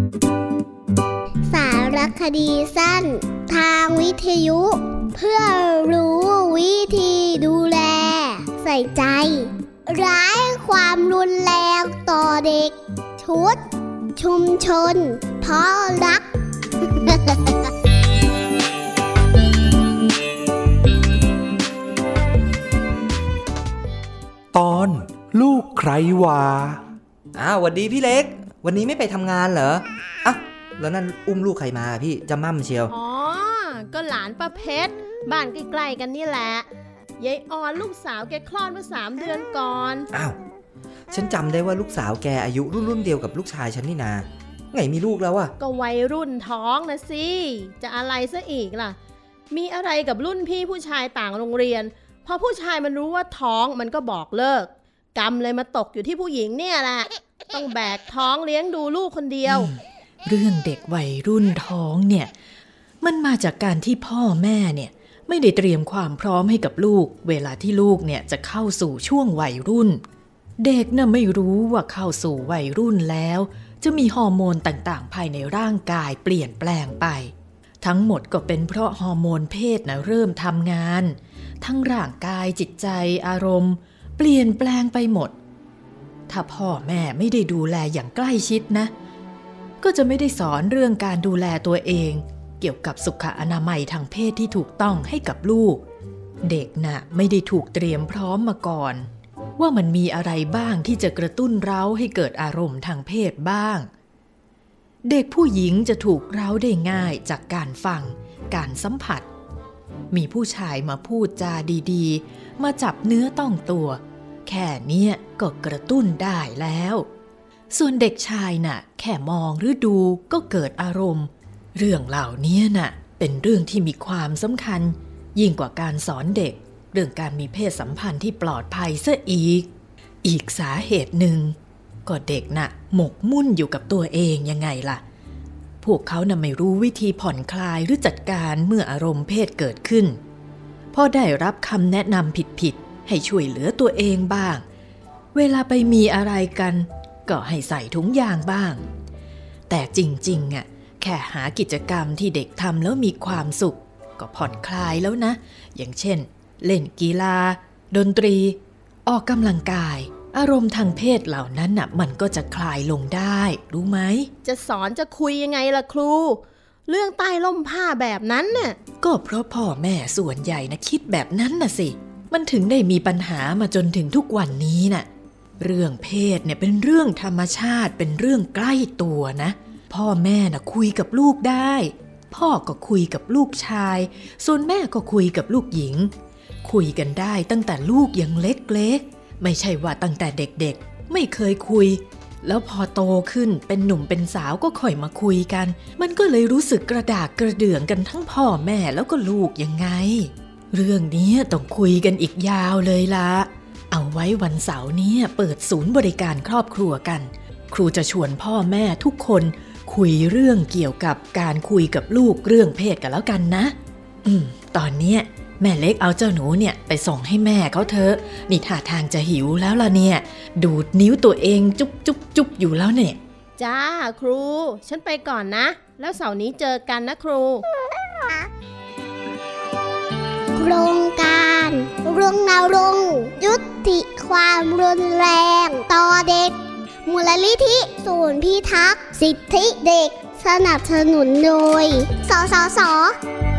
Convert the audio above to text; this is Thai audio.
สารคดีสั้นทางวิทยุเพื่อรู้วิธีดูแลใส่ใจไร้ความรุนแรงต่อเด็กชุดชุมชนเพราะรักตอนลูกใครวะหวัดดีพี่เล็กวันนี้ไม่ไปทำงานเหรอแล้วนั่นอุ้มลูกใครมาพี่จะมั่มเชียวก็หลานป้าเพชรบ้านใกล้ๆกันนี่แหละยายออนลูกสาวแกคลอดเมื่อ3 เดือนก่อนฉันจำได้ว่าลูกสาวแกอายุรุ่นเดียวกับลูกชายฉันนี่นาไงมีลูกแล้วอะก็วัยรุ่นท้องนะสิจะอะไรซะอีกล่ะมีอะไรกับรุ่นพี่ผู้ชายต่างโรงเรียนพอผู้ชายมันรู้ว่าท้องมันก็บอกเลิกกรรมเลยมาตกอยู่ที่ผู้หญิงเนี่ยแหละต้องแบกท้องเลี้ยงดูลูกคนเดียวเรื่องเด็กวัยรุ่นท้องเนี่ยมันมาจากการที่พ่อแม่เนี่ยไม่ได้เตรียมความพร้อมให้กับลูกเวลาที่ลูกเนี่ยจะเข้าสู่ช่วงวัยรุ่นเด็กน่ะไม่รู้ว่าเข้าสู่วัยรุ่นแล้วจะมีฮอร์โมนต่างๆภายในร่างกายเปลี่ยนแปลงไปทั้งหมดก็เป็นเพราะฮอร์โมนเพศนะเริ่มทำงานทั้งร่างกายจิตใจอารมณ์เปลี่ยนแปลงไปหมดถ้าพ่อแม่ไม่ได้ดูแลอย่างใกล้ชิดนะก็จะไม่ได้สอนเรื่องการดูแลตัวเองเกี่ยวกับสุขอนามัยทางเพศที่ถูกต้องให้กับลูกเด็กน่ะไม่ได้ถูกเตรียมพร้อมมาก่อนว่ามันมีอะไรบ้างที่จะกระตุ้นเร้าให้เกิดอารมณ์ทางเพศบ้างเด็กผู้หญิงจะถูกเร้าได้ง่ายจากการฟังการสัมผัสมีผู้ชายมาพูดจาดีๆมาจับเนื้อต้องตัวแค่เนี้ยก็กระตุ้นได้แล้วส่วนเด็กชายน่ะแค่มองหรือดูก็เกิดอารมณ์เรื่องเหล่านี้น่ะเป็นเรื่องที่มีความสำคัญยิ่งกว่าการสอนเด็กเรื่องการมีเพศสัมพันธ์ที่ปลอดภัยซะอีกสาเหตุหนึ่งก็เด็กน่ะหมกมุ่นอยู่กับตัวเองยังไงล่ะพวกเขาน่ะไม่รู้วิธีผ่อนคลายหรือจัดการเมื่ออารมณ์เพศเกิดขึ้นพอได้รับคำแนะนำผิดๆให้ช่วยเหลือตัวเองบ้างเวลาไปมีอะไรกันก็ให้ใส่ถุงยางบ้างแต่จริงๆแค่หากิจกรรมที่เด็กทำแล้วมีความสุขก็ผ่อนคลายแล้วนะอย่างเช่นเล่นกีฬาดนตรีออกกำลังกายอารมณ์ทางเพศเหล่านั้นน่ะมันก็จะคลายลงได้รู้ไหมจะสอนจะคุยยังไงล่ะครูเรื่องใต้ร่มผ้าแบบนั้นน่ะก็เพราะพ่อแม่ส่วนใหญ่นะคิดแบบนั้นน่ะสิมันถึงได้มีปัญหามาจนถึงทุกวันนี้น่ะเรื่องเพศเนี่ยเป็นเรื่องธรรมชาติเป็นเรื่องใกล้ตัวนะพ่อแม่น่ะคุยกับลูกได้พ่อก็คุยกับลูกชายส่วนแม่ก็คุยกับลูกหญิงคุยกันได้ตั้งแต่ลูกยังเล็กๆไม่ใช่ว่าตั้งแต่เด็กๆไม่เคยคุยแล้วพอโตขึ้นเป็นหนุ่มเป็นสาวก็ค่อยมาคุยกันมันก็เลยรู้สึกกระดากกระเดื่องกันทั้งพ่อแม่แล้วก็ลูกยังไงเรื่องนี้ต้องคุยกันอีกยาวเลยล่ะเอาไว้วันเสาร์นี้เปิดศูนย์บริการครอบครัวกันครูจะชวนพ่อแม่ทุกคนคุยเรื่องเกี่ยวกับการคุยกับลูกเรื่องเพศกันแล้วกันนะตอนนี้แม่เล็กเอาเจ้าหนูเนี่ยไปส่งให้แม่เขาเถอะนี่ท่าทางจะหิวแล้วล่ะเนี่ยดูดนิ้วตัวเองจุ๊บอยู่แล้วเนี่ยจ้าครูฉันไปก่อนนะแล้วเสาร์นี้เจอกันนะครูโครงการรณรงค์ยุติความรุนแรงต่อเด็กมูลนิธิศูนย์พิทักษ์สิทธิเด็กสนับสนุนโดยสสส